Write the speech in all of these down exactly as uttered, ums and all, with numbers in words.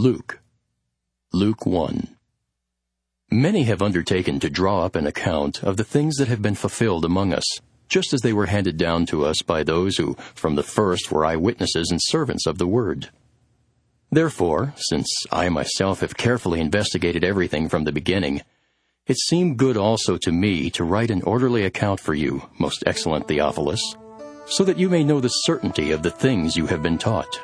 Luke. Luke one. Many have undertaken to draw up an account of the things that have been fulfilled among us, just as they were handed down to us by those who, from the first, were eyewitnesses and servants of the word. Therefore, since I myself have carefully investigated everything from the beginning, it seemed good also to me to write an orderly account for you, most excellent Theophilus, so that you may know the certainty of the things you have been taught.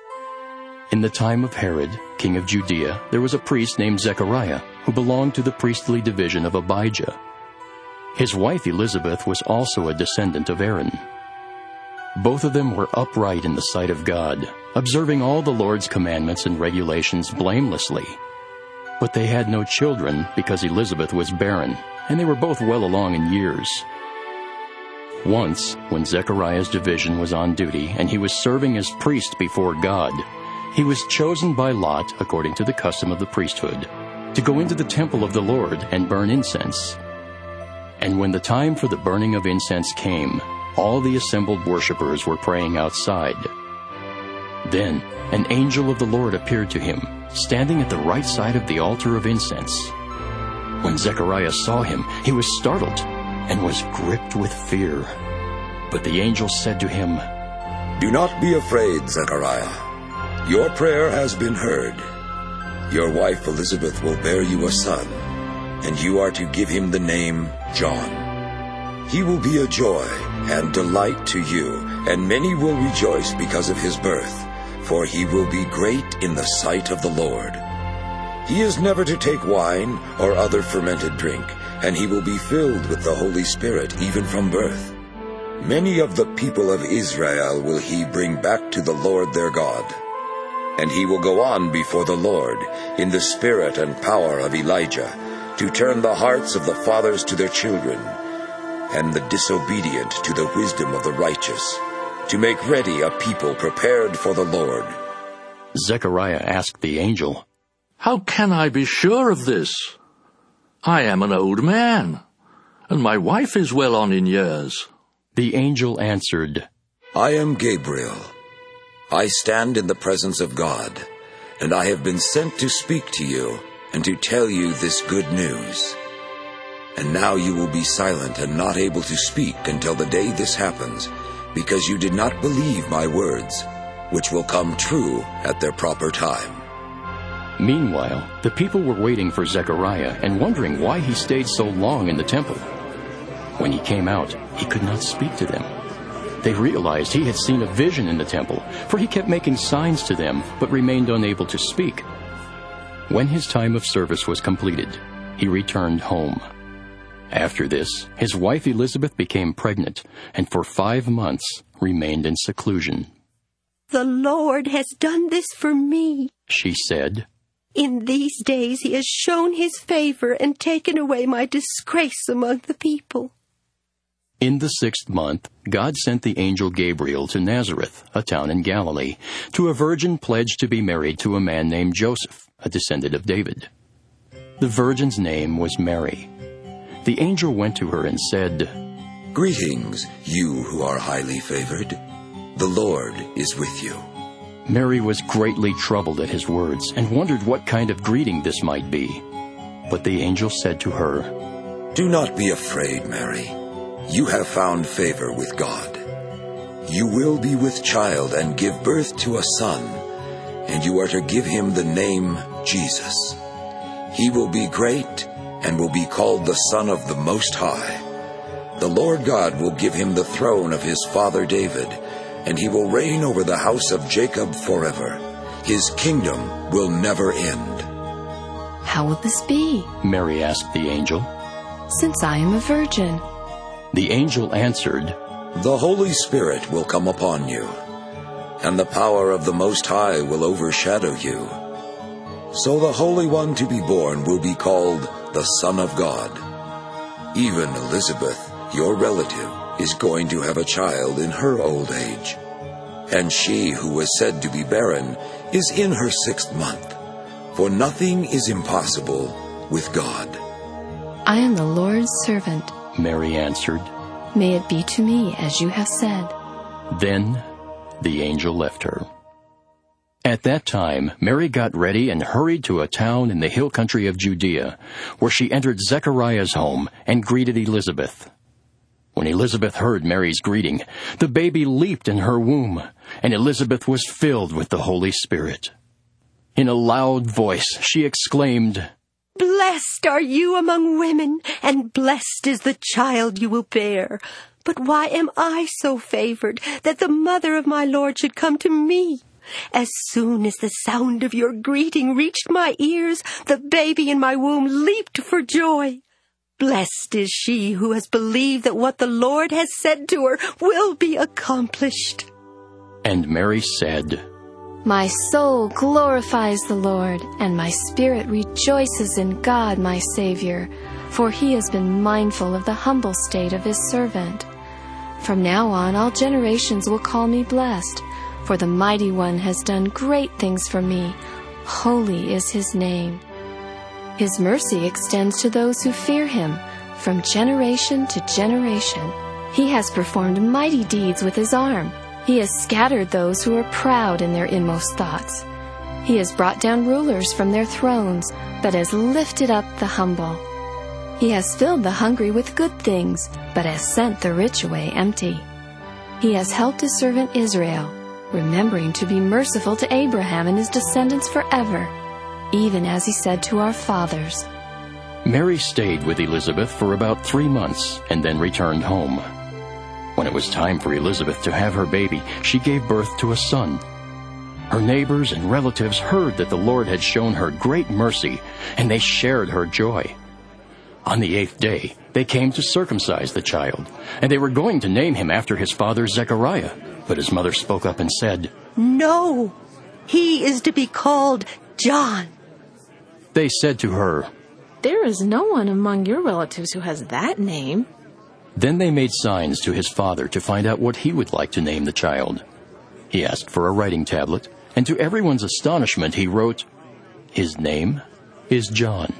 In the time of Herod, king of Judea, there was a priest named Zechariah, who belonged to the priestly division of Abijah. His wife Elizabeth was also a descendant of Aaron. Both of them were upright in the sight of God, observing all the Lord's commandments and regulations blamelessly. But they had no children because Elizabeth was barren, and they were both well along in years. Once, when Zechariah's division was on duty and he was serving as priest before God, he was chosen by lot, according to the custom of the priesthood, to go into the temple of the Lord and burn incense. And when the time for the burning of incense came, all the assembled worshippers were praying outside. Then an angel of the Lord appeared to him, standing at the right side of the altar of incense. When Zechariah saw him, he was startled and was gripped with fear. But the angel said to him, "Do not be afraid, Zechariah. Your prayer has been heard. Your wife Elizabeth will bear you a son, and you are to give him the name John. He will be a joy and delight to you, and many will rejoice because of his birth, for he will be great in the sight of the Lord. He is never to take wine or other fermented drink, and he will be filled with the Holy Spirit even from birth. Many of the people of Israel will he bring back to the Lord their God. And he will go on before the Lord in the spirit and power of Elijah, to turn the hearts of the fathers to their children, and the disobedient to the wisdom of the righteous, to make ready a people prepared for the Lord." Zechariah asked the angel, "How can I be sure of this? I am an old man, and my wife is well on in years." The angel answered, "I am Gabriel. I stand in the presence of God, and I have been sent to speak to you and to tell you this good news. And now you will be silent and not able to speak until the day this happens, because you did not believe my words, which will come true at their proper time." Meanwhile, the people were waiting for Zechariah and wondering why he stayed so long in the temple. When he came out, he could not speak to them. They realized he had seen a vision in the temple, for he kept making signs to them, but remained unable to speak. When his time of service was completed, he returned home. After this, his wife Elizabeth became pregnant, and for five months remained in seclusion. "The Lord has done this for me," she said. "In these days he has shown his favor and taken away my disgrace among the people." In the sixth month, God sent the angel Gabriel to Nazareth, a town in Galilee, to a virgin pledged to be married to a man named Joseph, a descendant of David. The virgin's name was Mary. The angel went to her and said, "Greetings, you who are highly favored. The Lord is with you." Mary was greatly troubled at his words and wondered what kind of greeting this might be. But the angel said to her, "Do not be afraid, Mary. You have found favor with God. You will be with child and give birth to a son, and you are to give him the name Jesus. He will be great and will be called the Son of the Most High. The Lord God will give him the throne of his father David, and he will reign over the house of Jacob forever. His kingdom will never end." "How will this be?" Mary asked the angel. "Since I am a virgin." The angel answered, "The Holy Spirit will come upon you, and the power of the Most High will overshadow you. So the Holy One to be born will be called the Son of God. Even Elizabeth, your relative, is going to have a child in her old age. And she who was said to be barren is in her sixth month, for nothing is impossible with God." "I am the Lord's servant," Mary answered. "May it be to me as you have said." Then the angel left her. At that time, Mary got ready and hurried to a town in the hill country of Judea, where she entered Zechariah's home and greeted Elizabeth. When Elizabeth heard Mary's greeting, the baby leaped in her womb, and Elizabeth was filled with the Holy Spirit. In a loud voice, she exclaimed, "Blessed are you among women, and blessed is the child you will bear. But why am I so favored that the mother of my Lord should come to me? As soon as the sound of your greeting reached my ears, the baby in my womb leaped for joy. Blessed is she who has believed that what the Lord has said to her will be accomplished." And Mary said, My soul glorifies the Lord, and my spirit rejoices in God my Savior, for he has been mindful of the humble state of his servant. From now on all generations will call me blessed, for the Mighty One has done great things for me. Holy is his name. His mercy extends to those who fear him, from generation to generation. He has performed mighty deeds with his arm. He has scattered those who are proud in their inmost thoughts. He has brought down rulers from their thrones, but has lifted up the humble. He has filled the hungry with good things, but has sent the rich away empty. He has helped his servant Israel, remembering to be merciful to Abraham and his descendants forever, even as he said to our fathers. Mary stayed with Elizabeth for about three months and then returned home. When it was time for Elizabeth to have her baby, she gave birth to a son. Her neighbors and relatives heard that the Lord had shown her great mercy, and they shared her joy. On the eighth day, they came to circumcise the child, and they were going to name him after his father Zechariah. But his mother spoke up and said, "No, he is to be called John." They said to her, "There is no one among your relatives who has that name." Then they made signs to his father to find out what he would like to name the child. He asked for a writing tablet, and to everyone's astonishment he wrote, "His name is John."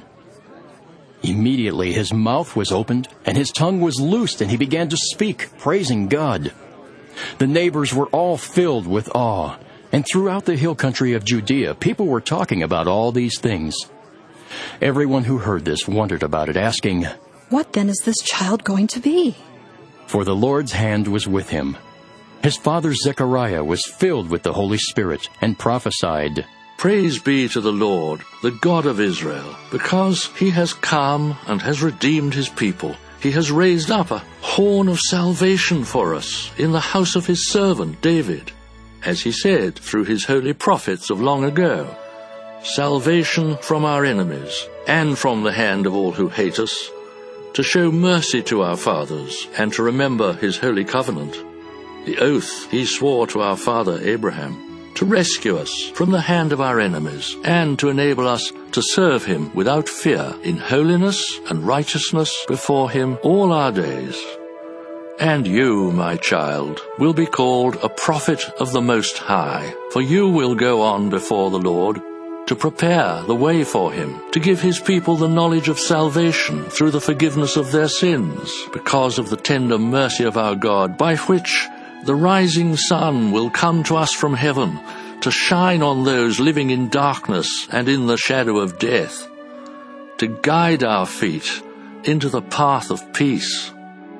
Immediately his mouth was opened, and his tongue was loosed, and he began to speak, praising God. The neighbors were all filled with awe, and throughout the hill country of Judea, people were talking about all these things. Everyone who heard this wondered about it, asking, "What then is this child going to be?" For the Lord's hand was with him. His father Zechariah was filled with the Holy Spirit and prophesied, Praise be to the Lord, the God of Israel, because he has come and has redeemed his people. He has raised up a horn of salvation for us in the house of his servant David, as he said through his holy prophets of long ago, salvation from our enemies and from the hand of all who hate us, to show mercy to our fathers and to remember his holy covenant, the oath he swore to our father Abraham, to rescue us from the hand of our enemies, and to enable us to serve him without fear in holiness and righteousness before him all our days. And you, my child, will be called a prophet of the Most High, for you will go on before the Lord to prepare the way for him, to give his people the knowledge of salvation through the forgiveness of their sins, because of the tender mercy of our God, by which the rising sun will come to us from heaven, to shine on those living in darkness and in the shadow of death, to guide our feet into the path of peace.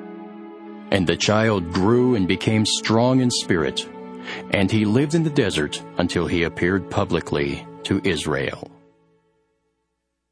And the child grew and became strong in spirit, and he lived in the desert until he appeared publicly to Israel.